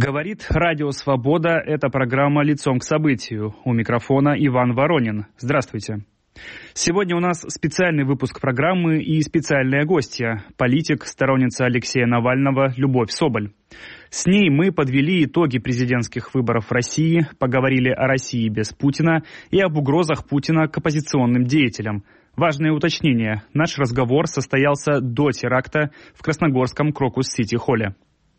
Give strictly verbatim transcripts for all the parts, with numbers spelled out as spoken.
Говорит Радио Свобода. Это программа «Лицом к событию». У микрофона Иван Воронин. Здравствуйте. Сегодня у нас специальный выпуск программы и специальная гостья – политик, сторонница Алексея Навального Любовь Соболь. С ней мы подвели итоги президентских выборов в России, поговорили о России без Путина и об угрозах Путина к оппозиционным деятелям. Важное уточнение – наш разговор состоялся до теракта в Красногорском Крокус-Сити-холле.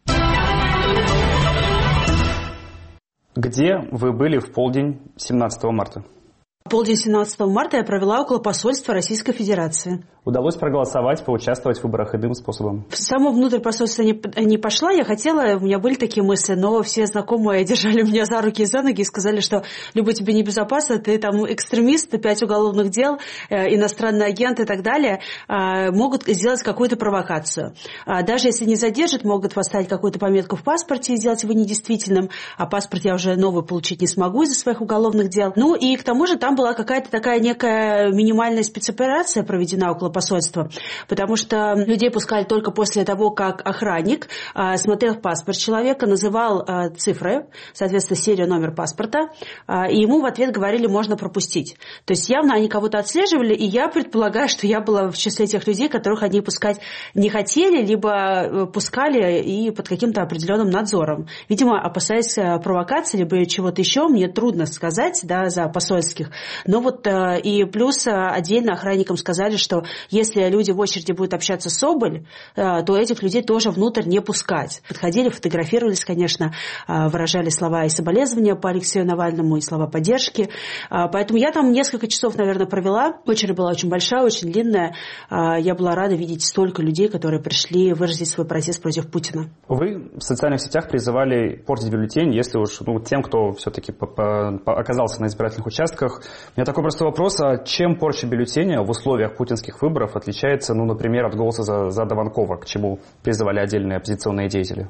Где вы были в полдень семнадцатого марта? Полдень семнадцатого марта я провела около посольства Российской Федерации. Удалось проголосовать, поучаствовать в выборах иным способом? В само внутрь посольства не, не пошла, я хотела, у меня были такие мысли, но все знакомые держали меня за руки и за ноги и сказали, что Люба, тебе небезопасно, ты там экстремист, пять уголовных дел, э, иностранный агент и так далее, э, могут сделать какую-то провокацию. А даже если не задержат, могут поставить какую-то пометку в паспорте и сделать его недействительным, а паспорт я уже новый получить не смогу из-за своих уголовных дел. Ну и к тому же там была какая-то такая некая минимальная спецоперация проведена около посольства, потому что людей пускали только после того, как охранник а, смотрел в паспорт человека, называл а, цифры, соответственно, серию, номер паспорта, а, и ему в ответ говорили, можно пропустить. То есть явно они кого-то отслеживали, и я предполагаю, что я была в числе тех людей, которых они пускать не хотели, либо пускали и под каким-то определенным надзором. Видимо, опасаясь провокации, либо чего-то еще, мне трудно сказать, да, за посольских. Но вот и плюс отдельно охранникам сказали, что если люди в очереди будут общаться с Соболь, то этих людей тоже внутрь не пускать. Подходили, фотографировались, конечно, выражали слова и соболезнования по Алексею Навальному, и слова поддержки. Поэтому я там несколько часов, наверное, провела. Очередь была очень большая, очень длинная. Я была рада видеть столько людей, которые пришли выразить свой протест против Путина. Вы в социальных сетях призывали портить бюллетень, если уж ну, тем, кто все-таки оказался на избирательных участках. У меня такой простой вопрос. А чем порча бюллетеня в условиях путинских выборов отличается, ну, например, от голоса за, за Дованкова, к чему призывали отдельные оппозиционные деятели?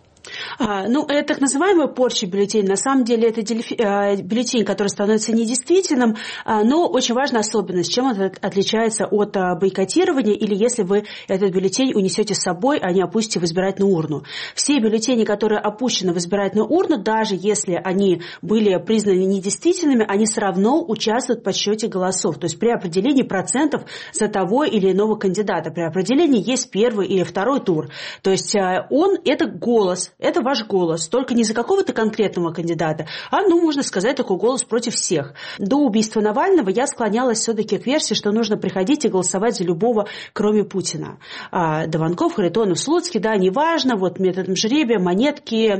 А, ну, это так называемая порча бюллетеней. На самом деле это бюллетень, который становится недействительным, но очень важная особенность, чем это отличается от бойкотирования или если вы этот бюллетень унесете с собой, а не опустите в избирательную урну. Все бюллетени, которые опущены в избирательную урну, даже если они были признаны недействительными, они все равно участвуют в подсчете голосов. То есть при определении процентов за того или иного кандидата. При определении есть первый или второй тур. То есть он – это голос. Это ваш голос, только не за какого-то конкретного кандидата, а, ну, можно сказать, такой голос против всех. До убийства Навального я склонялась все-таки к версии, что нужно приходить и голосовать за любого, кроме Путина. А, Дованков, Харитонов, Слуцкий, да, неважно, вот методом жребия, монетки,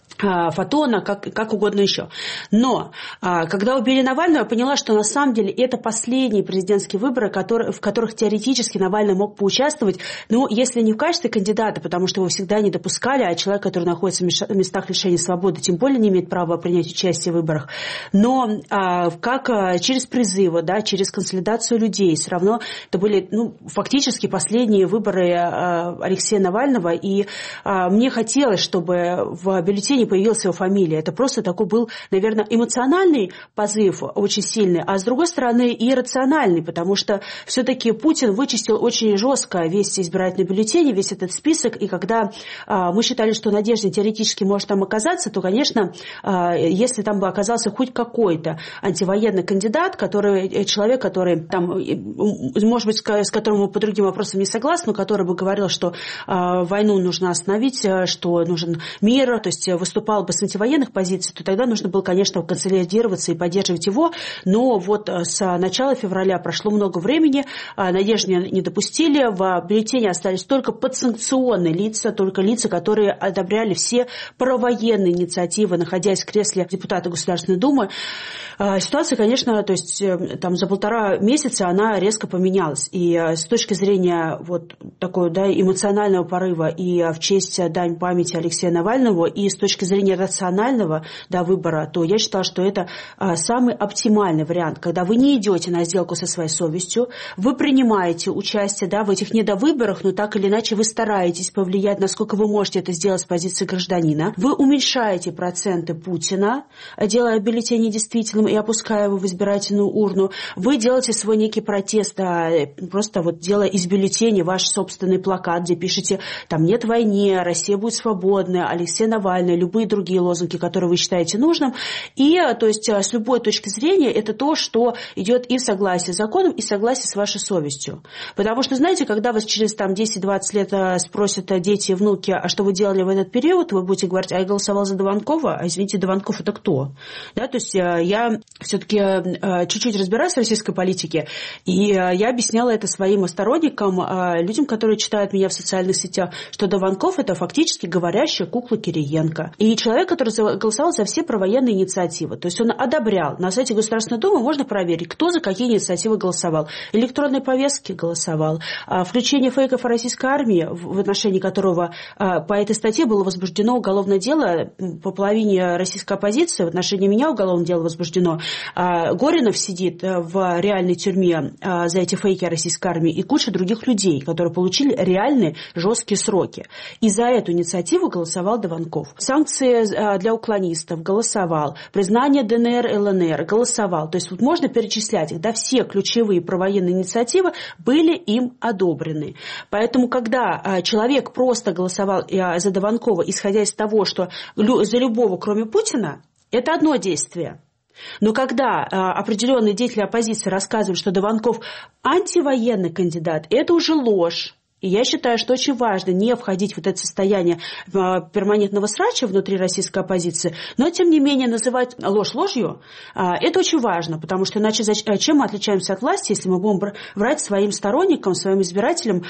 фотона, как, как угодно еще. Но когда убили Навального, я поняла, что на самом деле это последние президентские выборы, которые, в которых теоретически Навальный мог поучаствовать, ну, если не в качестве кандидата, потому что его всегда не допускали, а человек, который находится в местах лишения свободы, тем более не имеет права принять участие в выборах, но как через призывы, да, через консолидацию людей, все равно это были, ну, фактически последние выборы Алексея Навального, и мне хотелось, чтобы в бюллетене появилась его фамилия. Это просто такой был, наверное, эмоциональный позыв очень сильный, а с другой стороны и рациональный, потому что все-таки Путин вычистил очень жестко весь избирательный бюллетень, весь этот список, и когда а, мы считали, что Надежда теоретически может там оказаться, то, конечно, а, если там бы оказался хоть какой-то антивоенный кандидат, который, человек, который там, может быть, с которым мы по другим вопросам не согласны, но который бы говорил, что а, войну нужно остановить, что нужен мир, то есть выступал бы с антивоенных позиций, то тогда нужно было, конечно, консолидироваться и поддерживать его. Но вот с начала февраля прошло много времени, Надежду не допустили, в бюллетене остались только подсанкционные лица, только лица, которые одобряли все провоенные инициативы, находясь в кресле депутата Государственной Думы. Ситуация, конечно, то есть там за полтора месяца она резко поменялась. И с точки зрения вот такого, да, эмоционального порыва и в честь дань памяти Алексея Навального, и с точки зрения рационального, да, выбора, то я считала, что это а, самый оптимальный вариант, когда вы не идете на сделку со своей совестью, вы принимаете участие, да, в этих недовыборах, но так или иначе вы стараетесь повлиять, насколько вы можете это сделать с позиции гражданина, вы уменьшаете проценты Путина, делая бюллетень недействительным и опуская его в избирательную урну, вы делаете свой некий протест, да, просто вот делая из бюллетеней ваш собственный плакат, где пишете, там нет войны, Россия будет свободная, Алексей Навальный, любые другие лозунги, которые вы считаете нужным. И, то есть, с любой точки зрения, это то, что идет и в согласии с законом, и в согласии с вашей совестью. Потому что, знаете, когда вас через там, десять-двадцать лет спросят дети и внуки, а что вы делали в этот период, вы будете говорить, а я голосовал за Дованкова, а извините, Дованков это кто? Да, то есть я все-таки чуть-чуть разбираюсь в российской политике, и я объясняла это своим сторонникам, людям, которые читают меня в социальных сетях, что Дованков это фактически говорящая кукла Кириенко. И человек, который голосовал за все провоенные инициативы. То есть он одобрял. На сайте Государственной Думы можно проверить, кто за какие инициативы голосовал. Электронные повестки голосовал. Включение фейков о российской армии, в отношении которого по этой статье было возбуждено уголовное дело по половине российской оппозиции, в отношении меня уголовное дело возбуждено. Горинов сидит в реальной тюрьме за эти фейки о российской армии и куча других людей, которые получили реальные жесткие сроки. И за эту инициативу голосовал Дованков. Санкции для уклонистов голосовал. Признание ДНР, ЛНР голосовал. То есть вот можно перечислять их. Да, все ключевые провоенные инициативы были им одобрены. Поэтому, когда человек просто голосовал за Дованкова, исходя из того, что за любого, кроме Путина, это одно действие. Но когда определенные деятели оппозиции рассказывают, что Дованков антивоенный кандидат, это уже ложь. И я считаю, что очень важно не входить в вот это состояние перманентного срача внутри российской оппозиции, но, тем не менее, называть ложь ложью, это очень важно, потому что иначе чем мы отличаемся от власти, если мы будем врать своим сторонникам, своим избирателям,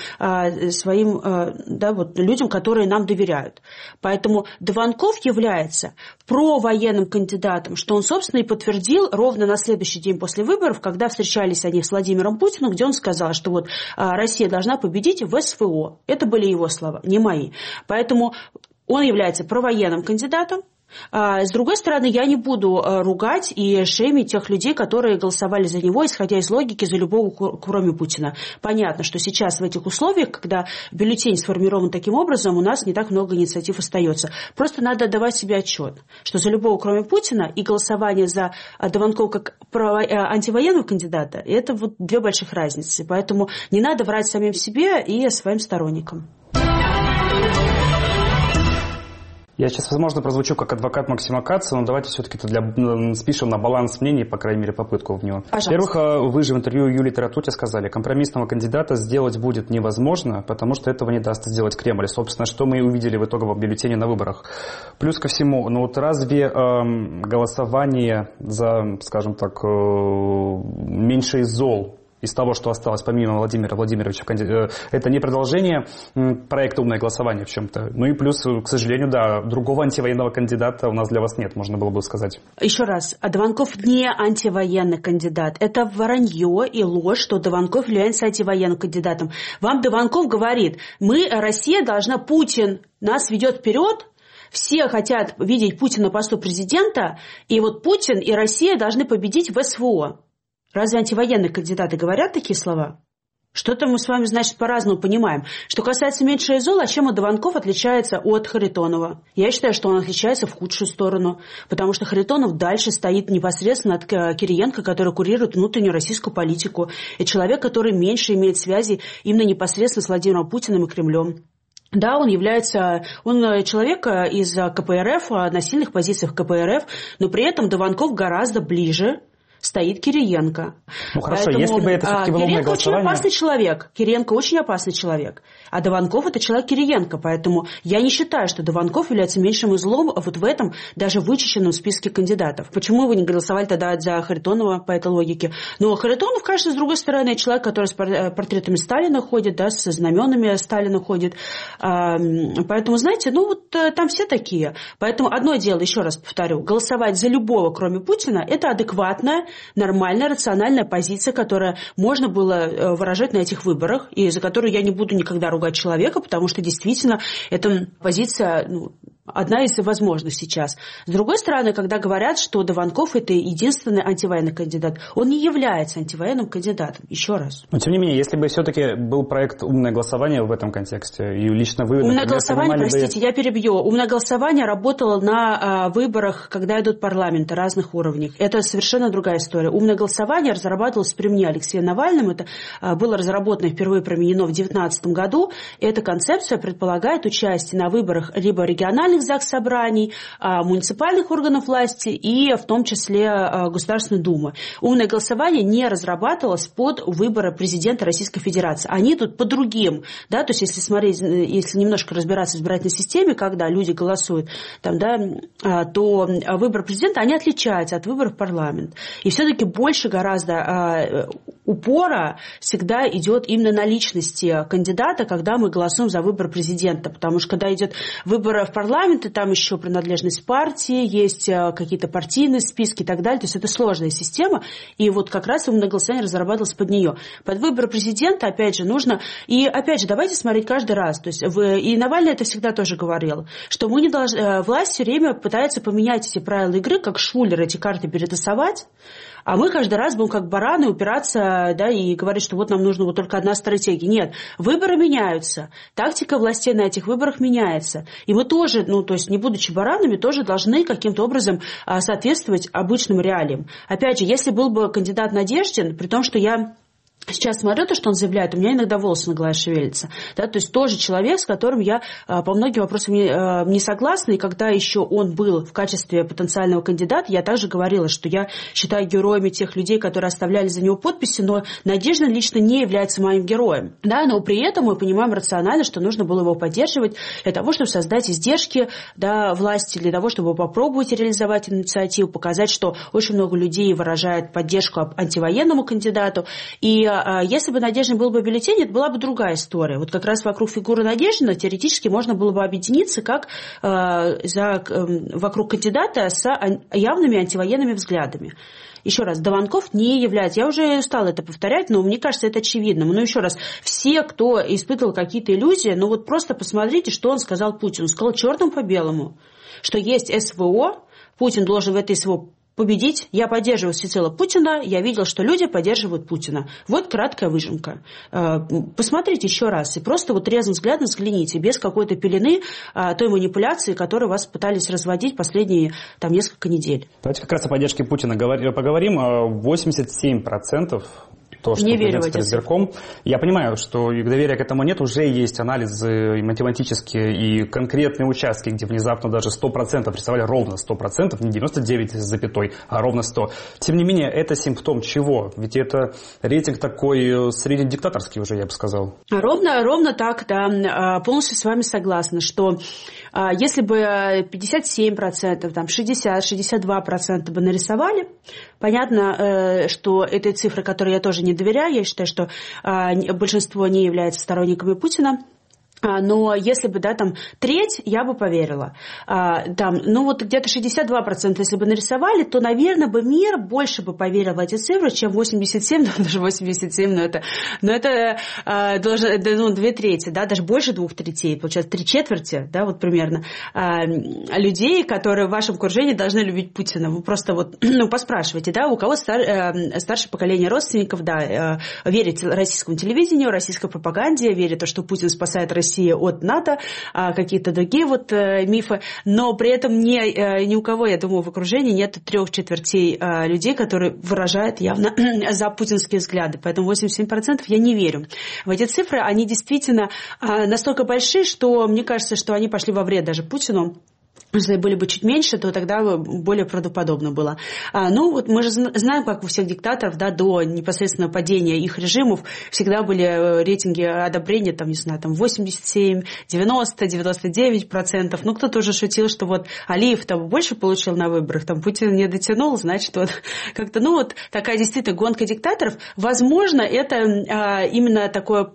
своим, да, вот, людям, которые нам доверяют. Поэтому Дованков является провоенным кандидатом, что он, собственно, и подтвердил ровно на следующий день после выборов, когда встречались они с Владимиром Путиным, где он сказал, что вот Россия должна победить в СВО. Это были его слова, не мои. Поэтому он является провоенным кандидатом. А с другой стороны, я не буду ругать и шеймить тех людей, которые голосовали за него, исходя из логики, за любого, кроме Путина. Понятно, что сейчас в этих условиях, когда бюллетень сформирован таким образом, у нас не так много инициатив остается. Просто надо отдавать себе отчет, что за любого, кроме Путина, и голосование за Дованкова как антивоенного кандидата, это вот две больших разницы. Поэтому не надо врать самим себе и своим сторонникам. Я сейчас, возможно, прозвучу как адвокат Максима Каца, но давайте все-таки для... спишем на баланс мнений, по крайней мере, попытку в него. Во-первых, вы же в интервью Юлии Таратуте сказали, компромиссного кандидата сделать будет невозможно, потому что этого не даст сделать Кремль. Собственно, что мы и увидели в итоговом бюллетене на выборах. Плюс ко всему, ну вот разве эм, голосование за, скажем так, э, меньше из зол, из того, что осталось помимо Владимира Владимировича, это не продолжение проекта «Умное голосование» в чем-то. Ну и плюс, к сожалению, да, другого антивоенного кандидата у нас для вас нет, можно было бы сказать. Еще раз, Дованков не антивоенный кандидат. Это вранье и ложь, что Дованков является антивоенным кандидатом. Вам Дованков говорит, мы, Россия должна, Путин нас ведет вперед, все хотят видеть Путина на посту президента, и вот Путин и Россия должны победить в СВО. Разве антивоенные кандидаты говорят такие слова? Что-то мы с вами, значит, по-разному понимаем. Что касается меньшего зола, чем Дованков отличается от Харитонова? Я считаю, что он отличается в худшую сторону, потому что Харитонов дальше стоит непосредственно от Кириенко, который курирует внутреннюю российскую политику. И человек, который меньше имеет связи именно непосредственно с Владимиром Путиным и Кремлем. Да, он является, он человек из КПРФ, на сильных позициях КПРФ, но при этом Дованков гораздо ближе стоит Кириенко. Ну хорошо, Поэтому, если бы это все-таки было умное голосование... Кириенко очень опасный человек. Кириенко очень опасный человек. А Дованков – это человек Кириенко. Поэтому я не считаю, что Дованков является меньшим злом вот в этом даже вычищенном списке кандидатов. Почему вы не голосовали тогда за Харитонова по этой логике? Но Харитонов, конечно, с другой стороны, человек, который с портретами Сталина ходит, да, со знаменами Сталина ходит. Поэтому, знаете, ну вот там все такие. Поэтому одно дело, еще раз повторю, голосовать за любого, кроме Путина, это адекватная, нормальная, рациональная позиция, которая можно было выражать на этих выборах, и за которую я не буду никогда ругать человека, потому что действительно эта позиция... Ну, одна из возможных сейчас. С другой стороны, когда говорят, что Дованков – это единственный антивоенный кандидат, он не является антивоенным кандидатом. Еще раз. Но, тем не менее, если бы все-таки был проект «Умное голосование» в этом контексте, и лично вы... Умное голосование, простите, бы... я перебью. Умное голосование работало на а, выборах, когда идут парламенты разных уровней. Это совершенно другая история. Умное голосование разрабатывалось при мне Алексеем Навальным. Это а, было разработано и впервые применено в две тысячи девятнадцатом году. Эта концепция предполагает участие на выборах либо региональных региональных заксобраний, муниципальных органов власти и в том числе Государственной Думы. Умное голосование не разрабатывалось под выборы президента Российской Федерации. Они тут по другим, да, то есть если смотреть, если немножко разбираться в избирательной системе, когда люди голосуют, там, да, то выборы президента, они отличаются от выборов в парламент. И все-таки больше гораздо упора всегда идет именно на личности кандидата, когда мы голосуем за выбор президента. Потому что когда идет выбор в парламент, и там еще принадлежность партии, есть какие-то партийные списки и так далее. То есть это сложная система. И вот как раз умное голосование разрабатывалось под нее. Под выбор президента, опять же, нужно... И опять же, давайте смотреть каждый раз. То есть вы... И Навальный это всегда тоже говорил, что мы не должны... Власть все время пытается поменять эти правила игры, как Швуллер эти карты перетасовать. А мы каждый раз будем как бараны упираться, да, и говорить, что вот нам нужна вот только одна стратегия. Нет, выборы меняются, тактика властей на этих выборах меняется. И мы тоже, ну, то есть не будучи баранами, тоже должны каким-то образом соответствовать обычным реалиям. Опять же, если был бы кандидат Надеждин, при том, что я... Сейчас смотрю то, что он заявляет, у меня иногда волосы на голове шевелятся. Да, то есть тоже человек, с которым я по многим вопросам не, не согласна. И когда еще он был в качестве потенциального кандидата, я также говорила, что я считаю героями тех людей, которые оставляли за него подписи, но Надеждин лично не является моим героем. Да, но при этом мы понимаем рационально, что нужно было его поддерживать для того, чтобы создать издержки, да, власти, для того, чтобы попробовать реализовать инициативу, показать, что очень много людей выражает поддержку антивоенному кандидату. И если бы Надеждин был бы бюллетень, это была бы другая история. Вот как раз вокруг фигуры Надеждина теоретически можно было бы объединиться как э, за, э, вокруг кандидата с явными антивоенными взглядами. Еще раз, Дованков не является... Я уже устала это повторять, но мне кажется, это очевидным. Но еще раз, все, кто испытывал какие-то иллюзии, ну вот просто посмотрите, что он сказал Путину. Он сказал черным по белому, что есть СВО, Путин должен в этой СВО победить. Я поддерживаю всецело Путина, я видел, что люди поддерживают Путина. Вот краткая выжимка. Посмотрите еще раз и просто вот трезвым взглядом взгляните, без какой-то пелены той манипуляции, которую вас пытались разводить последние там, несколько недель. Давайте как раз о поддержке Путина поговорим. восемьдесят семь процентов то, что не верю в эти избирком. Я понимаю, что доверия к этому нет, уже есть анализы и математические, и конкретные участки, где внезапно даже сто процентов рисовали ровно сто процентов, не девяносто девять с запятой, а ровно сто. Тем не менее, это симптом чего? Ведь это рейтинг такой среднедиктаторский уже, я бы сказал. Ровно, ровно так, да. Полностью с вами согласна, что если бы пятьдесят семь процентов, там шестьдесят - шестьдесят два процента бы нарисовали, понятно, что этой цифры, которые я тоже не доверяю, я считаю, что большинство не является сторонниками Путина. Но если бы, да, там, треть, я бы поверила. А, там, ну, вот где-то шестьдесят два процента, если бы нарисовали, то, наверное, бы мир больше бы поверил в эти цифры, чем восемьдесят семь, ну, даже восемьдесят семь, но это, но это а, должен, ну, две трети, да, даже больше двух третей, получается, три четверти, да, вот примерно, а, людей, которые в вашем окружении должны любить Путина. Вы просто вот, ну, поспрашивайте, да, у кого стар, э, старшее поколение родственников, да, э, верит российскому телевидению, российской пропаганде, верит в то, что Путин спасает Россию от НАТО, какие-то другие вот мифы, но при этом ни, ни у кого, я думаю, в окружении нет трех четвертей людей, которые выражают явно за путинские взгляды. Поэтому восемьдесят семь процентов я не верю в эти цифры. Они действительно настолько большие, что мне кажется, что они пошли во вред даже Путину. Если были бы чуть меньше, то тогда более правдоподобно было. А, ну, вот мы же знаем, как у всех диктаторов, да, до непосредственно падения их режимов всегда были рейтинги одобрения, там, не знаю, там восемьдесят семь, девяносто, девяносто девять процентов. Ну, кто-то уже шутил, что вот Алиев там больше получил на выборах, там Путин не дотянул, значит, вот как-то, ну, вот такая действительно гонка диктаторов. Возможно, это а, именно такое...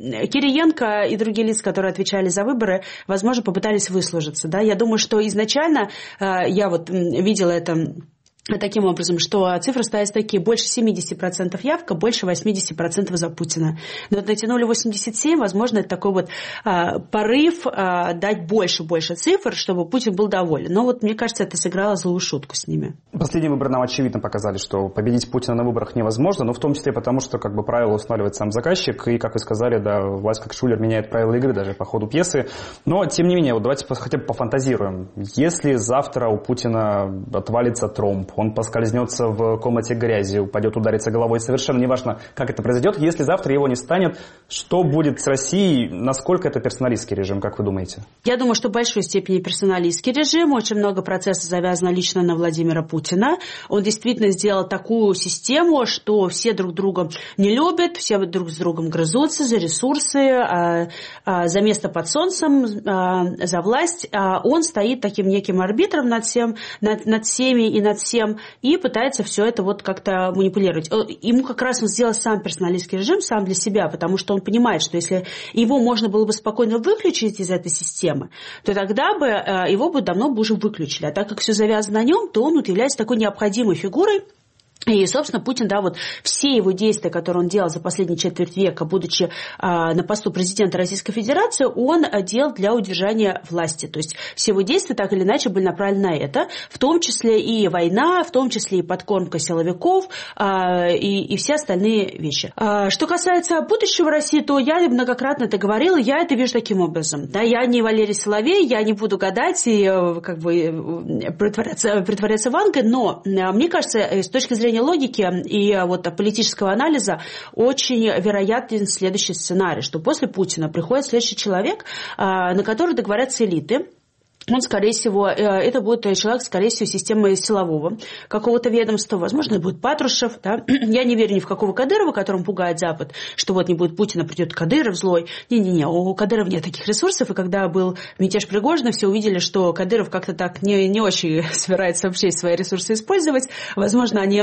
Кириенко и другие лица, которые отвечали за выборы, возможно, попытались выслужиться, да. Я думаю, что изначально я вот видела это таким образом, что цифры ставятся такие: больше семьдесят процентов явка, больше восемьдесят процентов за Путина. Но вот натянули восемьдесят семь, возможно, это такой вот а, порыв а, дать больше-больше цифр, чтобы Путин был доволен. Но вот мне кажется, это сыграло злую шутку с ними. Последние выборы нам очевидно показали, что победить Путина на выборах невозможно, но в том числе потому, что как бы правила устанавливает сам заказчик, и, как вы сказали, да, власть как Шулер меняет правила игры даже по ходу пьесы. Но, тем не менее, вот давайте хотя бы пофантазируем. Если завтра у Путина отвалится тромб, он поскользнется в комнате грязи, упадет, ударится головой. Совершенно неважно, как это произойдет. Если завтра его не станет, что будет с Россией? Насколько это персоналистский режим, как вы думаете? Я думаю, что в большой степени персоналистский режим. Очень много процессов завязано лично на Владимира Путина. Он действительно сделал такую систему, что все друг друга не любят, все друг с другом грызутся за ресурсы, за место под солнцем, за власть. Он стоит таким неким арбитром над всем, над, над всеми и над всем, и пытается все это вот как-то манипулировать. Ему как раз он сделал сам персоналистский режим, сам для себя, потому что он понимает, что если его можно было бы спокойно выключить из этой системы, то тогда бы его бы давно бы уже выключили. А так как все завязано на нем, то он вот является такой необходимой фигурой. И, собственно, Путин, да, вот все его действия, которые он делал за последние четверть века, будучи а, на посту президента Российской Федерации, он делал для удержания власти. То есть все его действия так или иначе были направлены на это, в том числе и война, в том числе и подкормка силовиков, а, и, и все остальные вещи. А, что касается будущего России, то я многократно это говорила, я это вижу таким образом. Да, я не Валерий Соловей, я не буду гадать и как бы притворяться, притворяться Вангой, но мне кажется, с точки зрения логики и вот политического анализа очень вероятен следующий сценарий, что после Путина приходит следующий человек, на который договорятся элиты. Он, скорее всего, это будет человек, скорее всего, системы силового какого-то ведомства, возможно, это будет Патрушев. Да? Я не верю ни в какого Кадырова, которым пугает Запад, что вот не будет Путина, придет Кадыров злой. Не-не-не, у Кадырова нет таких ресурсов, и когда был мятеж Пригожина, все увидели, что Кадыров как-то так не, не очень собирается вообще свои ресурсы использовать. Возможно, они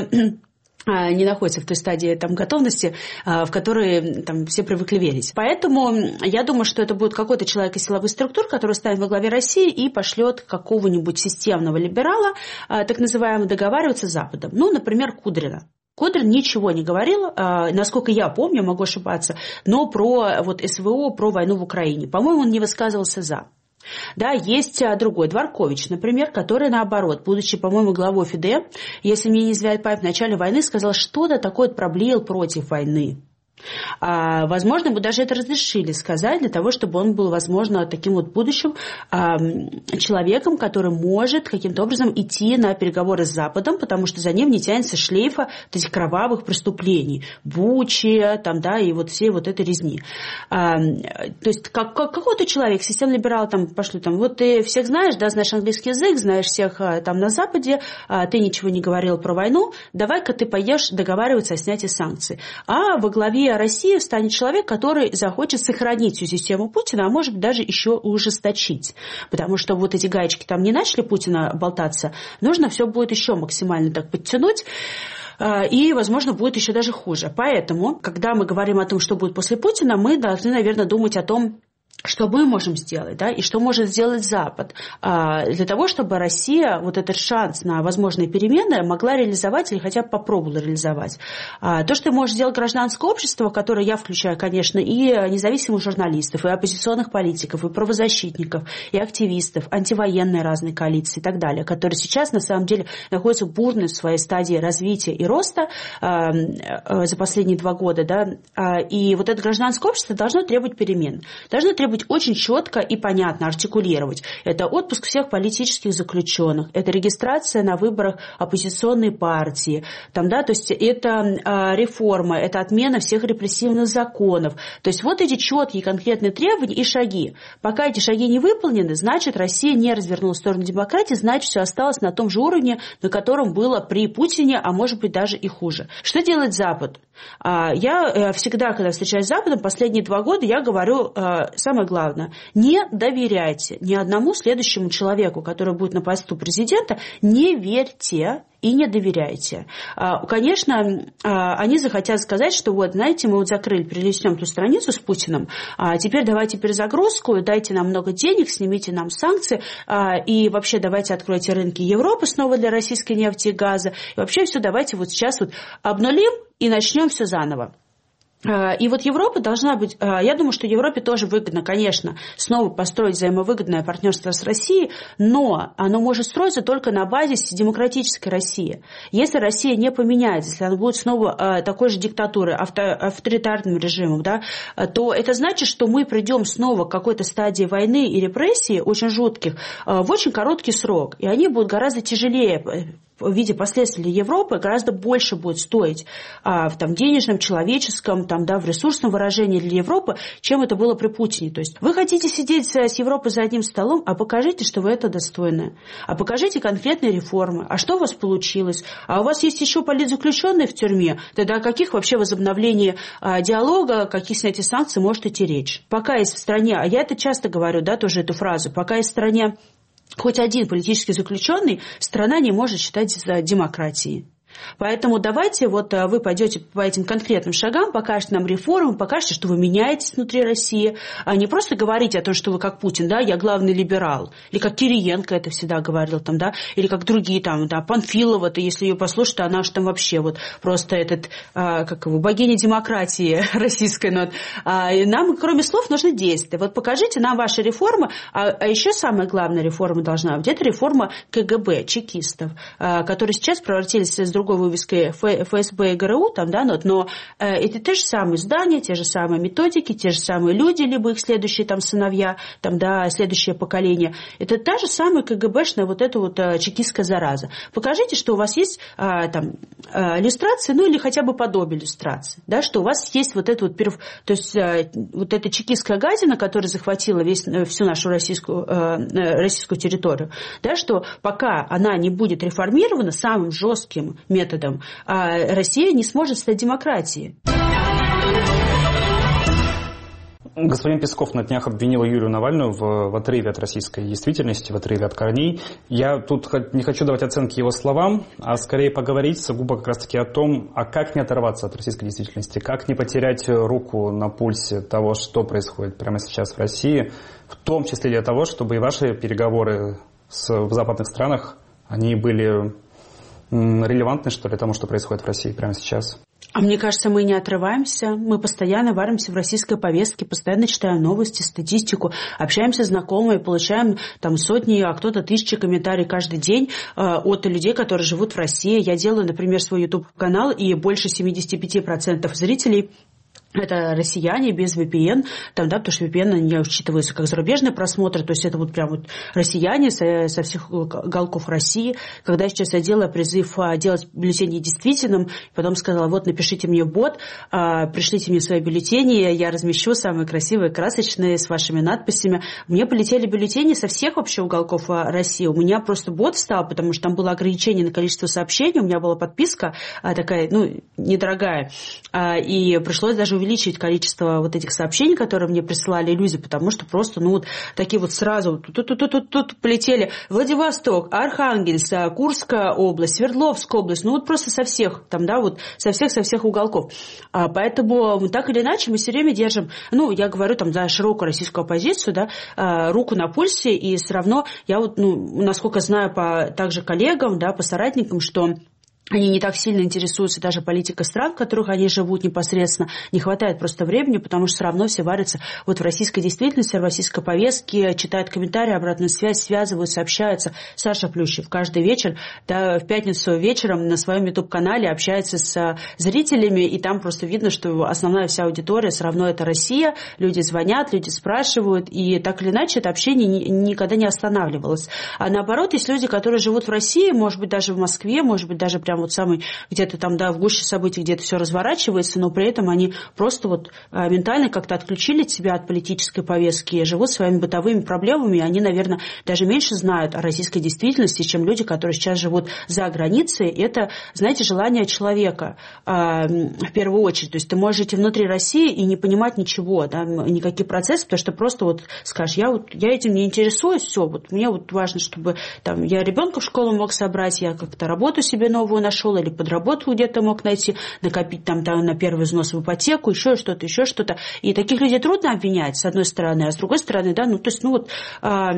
не находятся в той стадии там, готовности, в которой там, все привыкли верить. Поэтому я думаю, что это будет какой-то человек из силовых структур, который станет во главе России и пошлет какого-нибудь системного либерала, так называемого, договариваться с Западом. Ну, например, Кудрина. Кудрин ничего не говорил, насколько я помню, могу ошибаться, но про вот, СВО, про войну в Украине. По-моему, он не высказывался «за». Да, есть другой, Дворкович, например, который, наоборот, будучи, по-моему, главой ФИДЕ, если мне не изменяет память, в начале войны сказал, что-то такое проблеял против войны. А, возможно, бы даже это разрешили сказать для того, чтобы он был, возможно, таким вот будущим а, человеком, который может каким-то образом идти на переговоры с Западом, потому что за ним не тянется шлейфа вот этих кровавых преступлений, Бучи, там, да, и вот всей вот этой резни. А, то есть как, как, какой-то человек, системный либерал, там, пошлю, там, вот ты всех знаешь, да, знаешь английский язык, знаешь всех там на Западе, а, ты ничего не говорил про войну, давай-ка ты пойдешь договариваться о снятии санкций. А во главе России станет человек, который захочет сохранить всю систему Путина, а может быть даже еще ужесточить. Потому что вот эти гаечки там не начали Путина болтаться, нужно все будет еще максимально так подтянуть. И, возможно, будет еще даже хуже. Поэтому, когда мы говорим о том, что будет после Путина, мы должны, наверное, думать о том, что мы можем сделать, да, и что может сделать Запад для того, чтобы Россия вот этот шанс на возможные перемены могла реализовать или хотя бы попробовала реализовать. То, что может сделать гражданское общество, которое я включаю, конечно, и независимых журналистов, и оппозиционных политиков, и правозащитников, и активистов, антивоенные разные коалиции и так далее, которые сейчас, на самом деле, находятся в бурной своей стадии развития и роста за последние два года, да, и вот это гражданское общество должно требовать перемен, должно требовать очень четко и понятно артикулировать. Это отпуск всех политических заключенных, это регистрация на выборах оппозиционной партии, там, да, то есть это э, реформа, это отмена всех репрессивных законов. То есть вот эти четкие конкретные требования и шаги. Пока эти шаги не выполнены, значит, Россия не развернулась в сторону демократии, значит, все осталось на том же уровне, на котором было при Путине, а может быть даже и хуже. Что делает Запад? Я всегда, когда встречаюсь с Западом, последние два года я говорю самое главное. Не доверяйте ни одному следующему человеку, который будет на посту президента, не верьте и не доверяйте. Конечно, они захотят сказать, что вот, знаете, мы вот закрыли, перелистнем ту страницу с Путиным, а теперь давайте перезагрузку, дайте нам много денег, снимите нам санкции, и вообще давайте откройте рынки Европы снова для российской нефти и газа, и вообще все давайте вот сейчас вот обнулим и начнем все заново. И вот Европа должна быть, я думаю, что Европе тоже выгодно, конечно, снова построить взаимовыгодное партнерство с Россией, но оно может строиться только на базисе демократической России. Если Россия не поменяется, если она будет снова такой же диктатурой, авторитарным режимом, да, то это значит, что мы придем снова к какой-то стадии войны и репрессий, очень жутких, в очень короткий срок, и они будут гораздо тяжелее в виде последствий для Европы гораздо больше будет стоить а, в там, денежном, человеческом, там, да, в ресурсном выражении для Европы, чем это было при Путине. То есть вы хотите сидеть с Европой за одним столом, а покажите, что вы это достойны. А покажите конкретные реформы. А что у вас получилось? А у вас есть еще политзаключенные в тюрьме? Тогда о каких вообще возобновлении а, диалога, о каких снятии санкций может идти речь? Пока есть в стране, а я это часто говорю, да, тоже эту фразу, пока есть в стране хоть один политический заключенный, страна не может считать демократией. Поэтому давайте вот вы пойдете по этим конкретным шагам, покажете нам реформы, покажете, что вы меняетесь внутри России, а не просто говорите о том, что вы как Путин, да, я главный либерал, или как Кириенко это всегда говорил, там, да, или как другие, там, да, Панфилова, то если ее послушать, она же там вообще вот просто этот, а, как его, богиня демократии российской, но, а, нам, кроме слов, нужны действия. Вот покажите нам ваши реформы, а, а еще самая главная реформа должна быть, это реформа ка гэ бэ, чекистов, а, которые сейчас превратились из другой вывеской эф эс бэ и гэ эр у, там, да, но, но э, это те же самые здания, те же самые методики, те же самые люди, либо их следующие там сыновья, там, да, следующее поколение. Это та же самая ка гэ бэшная вот эта вот э, чекистская зараза. Покажите, что у вас есть э, там э, иллюстрации, ну или хотя бы подобие иллюстрации, да, что у вас есть вот это вот, то есть э, вот эта чекистская гадина, которая захватила весь, э, всю нашу российскую, э, российскую территорию, да, что пока она не будет реформирована самым жестким методом, а Россия не сможет стать демократией. Господин Песков на днях обвинил Юлию Навальную в, в отрыве от российской действительности, в отрыве от корней. Я тут не хочу давать оценки его словам, а скорее поговорить сугубо как раз-таки о том, а как не оторваться от российской действительности, как не потерять руку на пульсе того, что происходит прямо сейчас в России, в том числе для того, чтобы и ваши переговоры с, в западных странах, они были релевантны, что ли, тому, что происходит в России прямо сейчас? А мне кажется, мы не отрываемся, мы постоянно варимся в российской повестке, постоянно читаем новости, статистику, общаемся с знакомыми, получаем там сотни, а кто-то тысячи комментариев каждый день э, от людей, которые живут в России. Я делаю, например, свой YouTube-канал, и больше семьдесят пять процентов зрителей это россияне без ви пи эн, там, да, потому что ви пи эн не учитывается как зарубежные просмотры, то есть это вот прям вот россияне со, со всех уголков России. Когда сейчас я делаю призыв делать бюллетени действительным, потом сказала, вот напишите мне бот, пришлите мне свои бюллетени, я размещу самые красивые, красочные, с вашими надписями. Мне полетели бюллетени со всех вообще уголков России. У меня просто бот встал, потому что там было ограничение на количество сообщений, у меня была подписка такая, ну, недорогая, и пришлось даже увеличить увеличить количество вот этих сообщений, которые мне присылали люди, потому что просто, ну, вот такие вот сразу тут-тут-тут-тут полетели Владивосток, Архангельск, Курская область, Свердловская область, ну, вот просто со всех, там, да, вот со всех-со всех уголков. А, поэтому так или иначе мы все время держим, ну, я говорю там за широкую российскую оппозицию, да, а, руку на пульсе, и все равно я вот, ну, насколько знаю по также коллегам, да, по соратникам, что они не так сильно интересуются даже политикой стран, в которых они живут непосредственно. Не хватает просто времени, потому что все равно все варятся вот в российской действительности, в российской повестке, читают комментарии, обратную связь, связываются, общаются. Саша Плющев каждый вечер, да, в пятницу вечером на своем YouTube-канале общается с зрителями, и там просто видно, что основная вся аудитория все равно это Россия. Люди звонят, люди спрашивают, и так или иначе это общение никогда не останавливалось. А наоборот, есть люди, которые живут в России, может быть, даже в Москве, может быть, даже прям вот самый где-то там, да, в гуще событий, где-то все разворачивается, но при этом они просто вот а, ментально как-то отключили себя от политической повестки, живут своими бытовыми проблемами, и они, наверное, даже меньше знают о российской действительности, чем люди, которые сейчас живут за границей. Это, знаете, желание человека а, в первую очередь. То есть ты можешь жить внутри России и не понимать ничего, да, никаких процессов, потому что просто вот скажешь, я, вот, я этим не интересуюсь, все, вот мне вот важно, чтобы там, я ребенка в школу мог собрать, я как-то работу себе новую нашел или подработку где-то мог найти, накопить там, там на первый взнос в ипотеку, еще что-то, еще что-то. И таких людей трудно обвинять, с одной стороны, а с другой стороны, да, ну, то есть, ну, вот, а,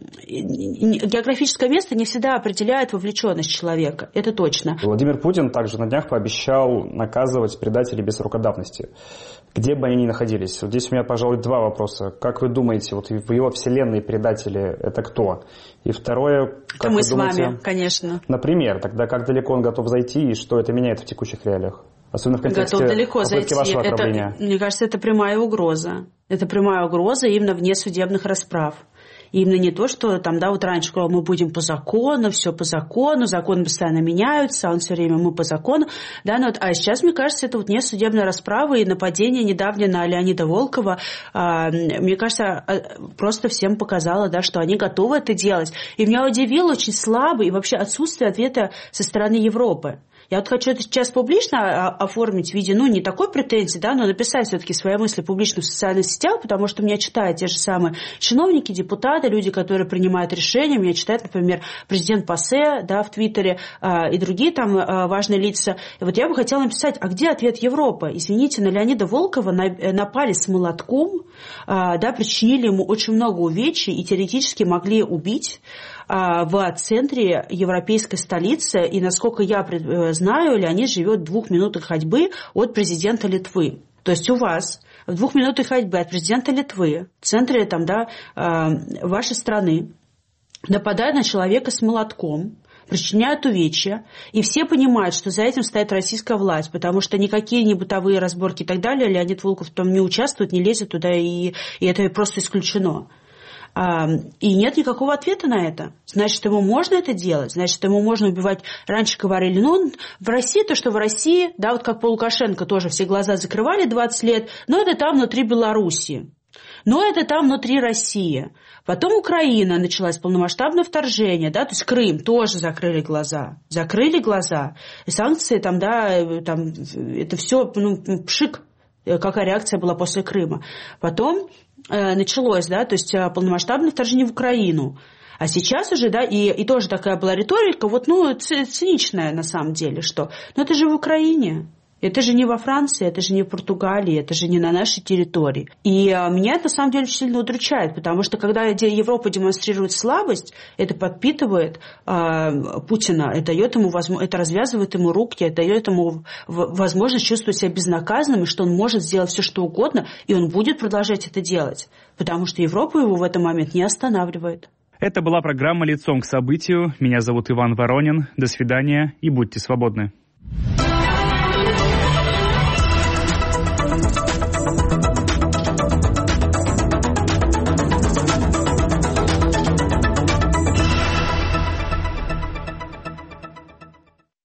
географическое место не всегда определяет вовлеченность человека, это точно. Владимир Путин также на днях пообещал наказывать предателей без срока давности, где бы они ни находились. Вот здесь у меня, пожалуй, два вопроса. Как вы думаете, вот в его вселенной предатели это кто? И второе, как это мы вы с думаете, вами, конечно. Например, тогда как далеко он готов зайти и что это меняет в текущих реалиях? Особенно в контексте готов далеко попытки зайти. вашего это, ограбления. мне кажется, это прямая угроза. Это прямая угроза именно вне судебных расправ. Именно не то, что там, да, вот раньше сказал, мы будем по закону, все по закону, законы постоянно меняются, а он все время мы по закону, да, но вот, а сейчас, мне кажется, это вот не судебная расправа и нападение недавнее на Леонида Волкова, а, мне кажется, просто всем показало, да, что они готовы это делать. И меня удивило очень слабый и вообще отсутствие ответа со стороны Европы. Я вот хочу это сейчас публично оформить в виде, ну, не такой претензии, да, но написать все-таки свои мысли публично в социальных сетях, потому что меня читают те же самые чиновники, депутаты, люди, которые принимают решения. Меня читает, например, президент ПАСЕ, да, в Твиттере а, и другие там а, важные лица. И вот я бы хотела написать, а где ответ Европы? Извините, на Леонида Волкова напали с молотком, а, да, причинили ему очень много увечий и теоретически могли убить в центре европейской столицы, и, насколько я знаю, Леонид живет в двух минутах ходьбы от президента Литвы. То есть у вас в двух минутах ходьбы от президента Литвы, в центре там, да, вашей страны, нападают на человека с молотком, причиняют увечья, и все понимают, что за этим стоит российская власть, потому что никакие не бытовые разборки и так далее, Леонид Волков там не участвует, не лезет туда, и, и это просто исключено. И нет никакого ответа на это. Значит, ему можно это делать, значит, ему можно убивать. Раньше говорили, ну, в России, то, что в России, да, вот как по Лукашенко тоже все глаза закрывали двадцать лет, но это там внутри Белоруссии, но это там внутри России. Потом Украина, началось полномасштабное вторжение, да, то есть Крым тоже закрыли глаза, закрыли глаза. И санкции там, да, там, это все, ну, пшик, какая реакция была после Крыма. Потом началось, да, то есть полномасштабное вторжение в Украину. А сейчас уже, да, и, и тоже такая была риторика, вот, ну, циничная на самом деле, что, ну, это же в Украине, это же не во Франции, это же не в Португалии, это же не на нашей территории. И а, меня это на самом деле очень сильно удручает, потому что когда Европа демонстрирует слабость, это подпитывает а, Путина, это дает ему возможность, это развязывает ему руки, это дает ему возможность чувствовать себя безнаказанным, и что он может сделать все, что угодно, и он будет продолжать это делать, потому что Европа его в этот момент не останавливает. Это была программа «Лицом к событию». Меня зовут Иван Воронин. До свидания и будьте свободны.